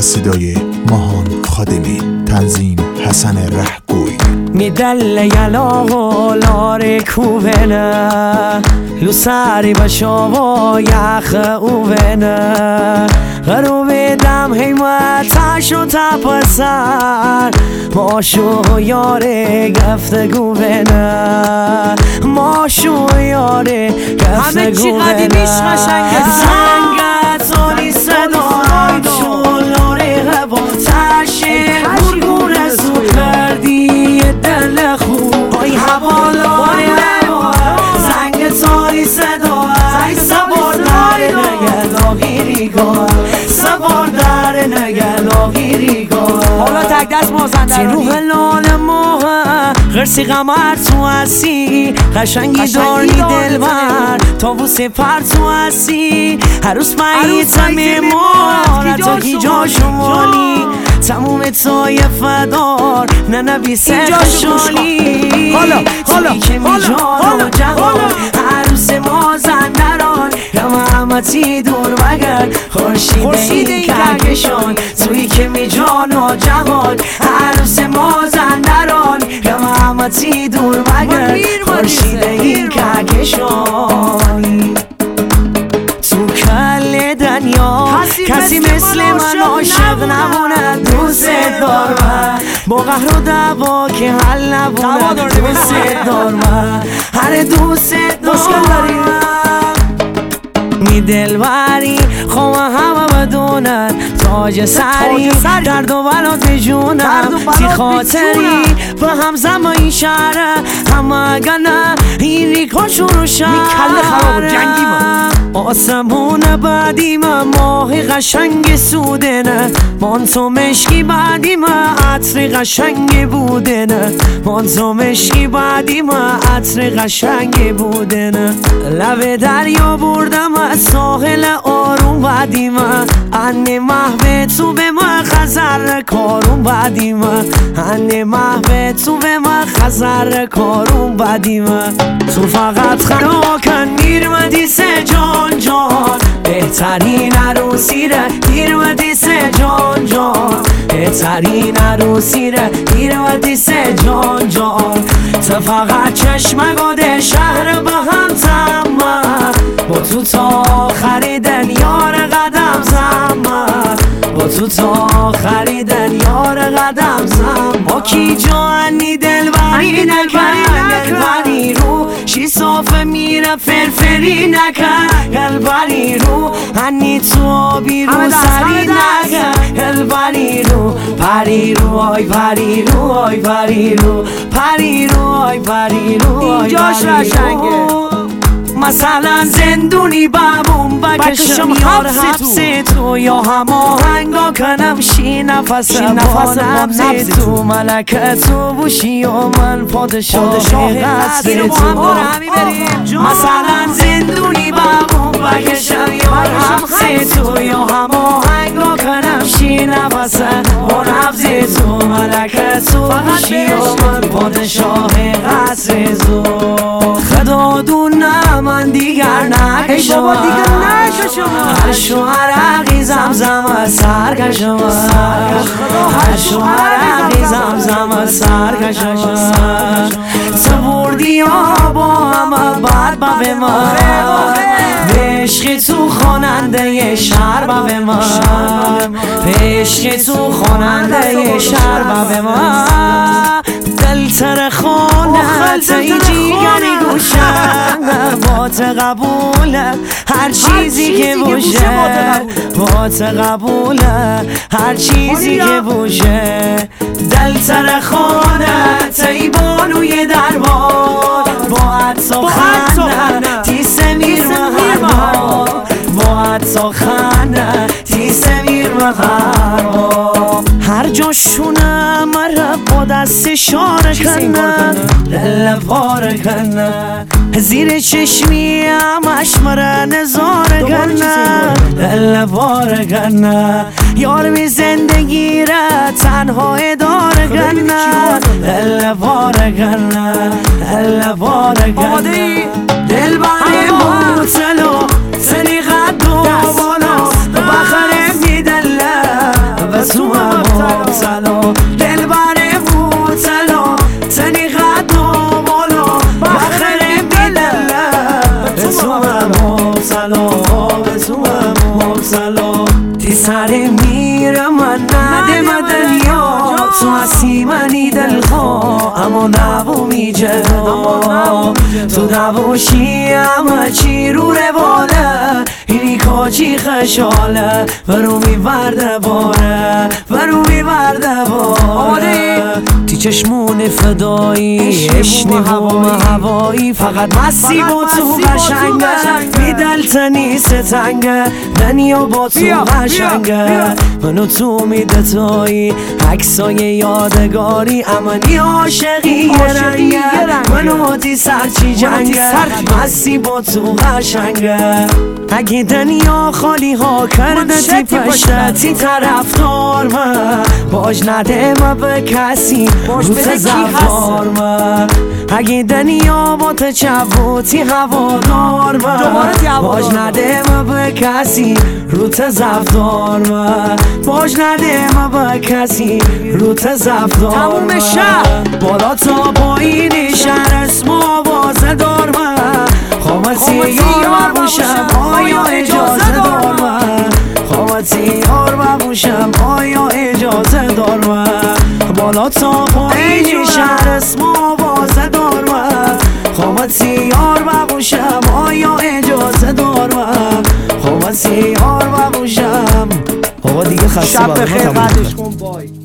صدای ماهان خادمی، تنظیم حسن رهگوی. میدل یلاغو لاره کوبنه لوساری بشاوا یخ اوبنه غروب دم حیمتش و تپسر ماشو یاره گفتگو بنه ماشو یاره گفتگو بنه زنگت آنی صدای شلاره با تشه گرگون زود کردی دل خوب آی حوالای زنگ تاری صدای سوار در نگلاغیریگاه سوار در نگلاغیریگاه حالا تک دست مازندرانی تی روح لال ماه غرسی قمر تو هستی قشنگی داری دلبر تابوس پر تو هستی عروس مهیتم مارت و هیجا شمالی تموم طایفه دار نه نبیسه خشالی توی که میجان و جهان عروس مازندران یا محمدی دور بگر خورشید این کهکشان توی که میجان و جهان عروس مازندران یا محمدی دور بگر خورشید این کهکشان تو کل دنیا کسی مثل من عاشق نمونه دوست دارم با قهر و دعوا که حل نبونه دوست دارم هر دوست دارم می دلبری خواه همه بدونن تاج سری درد و بلات بجونم تی خاطری به هم زمان این شهره همه گنه این ریکا شروع شهره آسمون بعدی من ماه قشنگ سوده نه من تو مشکی بعدی من عطر قشنگ بوده نه من تو مشکی بعدی من عطر قشنگ بوده نه لب دریا بردم از ساحل آروم بعدی من انه محو تو به من خزر کارون بعدی من انه محو تو به من خزر کارون بعدی من تو فقط خراکن میرمدی سه جان جان بهترین عروسی ره دیرمدی سه جان جان بهترین عروسی ره دیرمدی سه جان جان تو فقط چشمگاده شهر با هم تمام با تو تا آخر دنیار قدم زمان با تو تا آخر دنیار قدم زمان با کی جانی دلبری نکن دلبری رو شی صافه میره فرفری نکن دلبری رو هنی تو آبی رو سری نکن دلبری رو پری رو آی پری رو آی پری رو پری رو آی پری رو اینجاش رشنگه مثلا زندونی بمون بکشم یار حبس تو یا هماهنگا کنم شی نفس با نبز تو ملکه تو بوشی و من پادشاه قصر تو مثلا زندونی بمون بکشم یار حبس تو یا هماهنگا کنم شی نفس با نبز تو ملکه تو بوشی و من پادشاه قصر تو خدا دونه من دیگر نکشم هر شوهر عقی زمزم سر کشم هر شوهر عقی زمزم سر کشم تو بردی ها با همه بعد به من به عشق تو خواننده شهر به من به عشق تو خواننده شهر به من دل تر خانت ای جیگری گوشم با قبوله هر چیزی که باشه با قبوله هر چیزی که باشه دل تر خانت ای بانوی دربار با عطا خانه تی سمیر مهربان با عطا خانه تی سمیر مهربان هر جاشونه مرا با دست شاره کنه دل پاره کنه زیر چشمی همش مرا نظاره کنه دل پاره کنه یار می زندگی را تنها اداره کنه دل پاره کنه دل پاره کنه دل باره موتلو سنی قد و بالا بخره می دله وقتی سر میرم من نده دنیا تو هستی منی دلخواه اما نبو میجه تو نباشی همه چی رو رواله اینی کاچی خشاله برو میورده باره برو میورده باره تی چشمون فدایی اشنی هوایی فقط مسی با تو قشنگه میدلتنی ستنگه دنیا با تو قشنگه منو تو میدتایی عکسای یادگاری امنی عاشقی یه رنگه منو تی سرچی جنگه مسی با تو قشنگه اگه دنیا خالی ها کرده تی پشتی طرفدار من باج نده ما به کسی روت زفار من اگه دنیا با تچبوتی هوادار من باج نده ما به کسی روت زفدار من باج نده ما به کسی روت زفدار من بالا تا پایین شهر اسم آوازه دار من خامتی یار باشم آیا اجازه دار من خامتی یار باشم آیا اجازه دار من بالا تا پایین شهر اسم آوازه دار من خامتی یار باشم آیا اجازه دار من خامتی یار باشم آقا دیگه خسته شب بخیر قدش کن بای